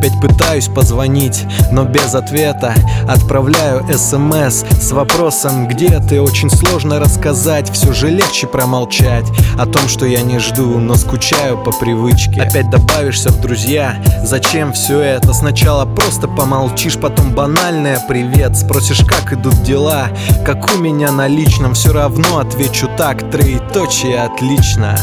опять пытаюсь позвонить, но без ответа. Отправляю СМС с вопросом «Где ты?». Очень сложно рассказать, все же легче промолчать о том, что я не жду, но скучаю по привычке. Опять добавишься в друзья, зачем все это? Сначала просто помолчишь, потом банальное «Привет». Спросишь, как идут дела, как у меня на личном. Все равно отвечу так, троеточие, отлично.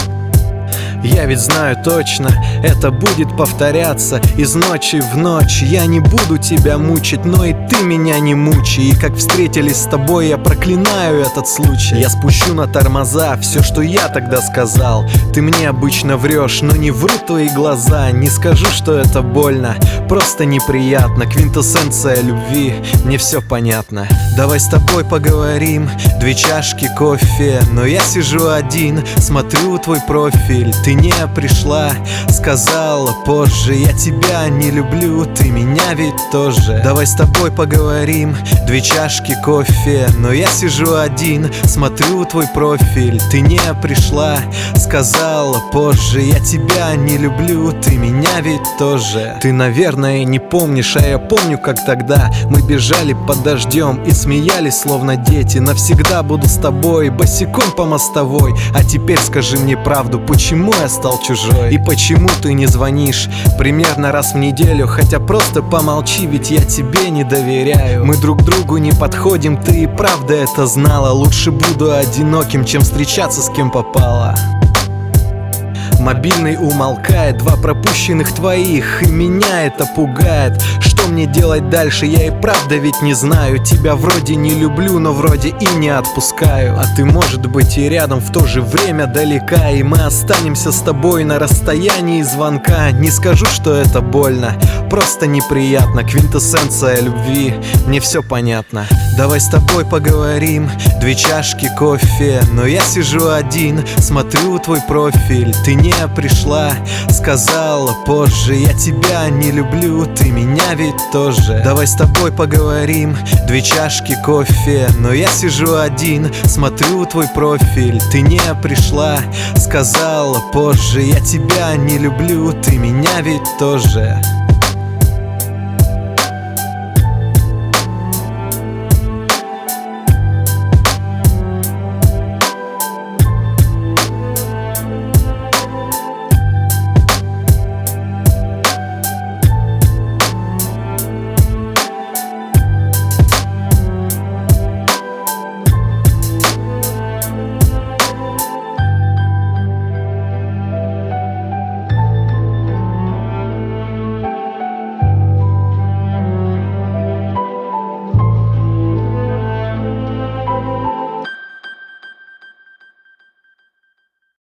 Я ведь знаю точно, это будет повторяться из ночи в ночь. Я не буду тебя мучить, но и ты меня не мучай. И как встретились с тобой, я проклинаю этот случай. Я спущу на тормоза все, что я тогда сказал. Ты мне обычно врешь, но не врут твои глаза. Не скажу, что это больно, просто неприятно. Квинтэссенция любви, мне все понятно. Давай с тобой поговорим, 2 чашки кофе. Но я сижу один, смотрю твой профиль. Ты не пришла, сказала позже: я тебя не люблю, ты меня ведь тоже. Давай с тобой поговорим, 2 чашки кофе. Но я сижу один, смотрю твой профиль. Ты не пришла, сказала позже: я тебя не люблю, ты меня ведь тоже. Ты, наверное, не помнишь, а я помню, как тогда мы бежали под дождем и смеялись, словно дети. Навсегда буду с тобой, босиком по мостовой. А теперь скажи мне правду, почему я стал чужой? И почему ты не звонишь примерно раз в неделю? Хотя просто помолчи, ведь я тебе не доверяю. Мы друг другу не подходим, ты и правда это знала. Лучше буду одиноким, чем встречаться с кем попало. Мобильный умолкает, 2 пропущенных твоих, и меня это пугает. Что мне делать дальше, я и правда ведь не знаю. Тебя вроде не люблю, но вроде и не отпускаю. А ты, может быть, и рядом, в то же время далека. И мы останемся с тобой на расстоянии звонка. Не скажу, что это больно, просто неприятно. Квинтэссенция любви, мне все понятно. Давай с тобой поговорим, 2 чашки кофе. Но я сижу один, смотрю твой профиль. Ты не пришла, сказала позже: я тебя не люблю, ты меня ведь тоже. Давай с тобой поговорим, 2 чашки кофе. Но я сижу один, смотрю твой профиль. Ты не пришла, сказала позже: я тебя не люблю, ты меня ведь тоже.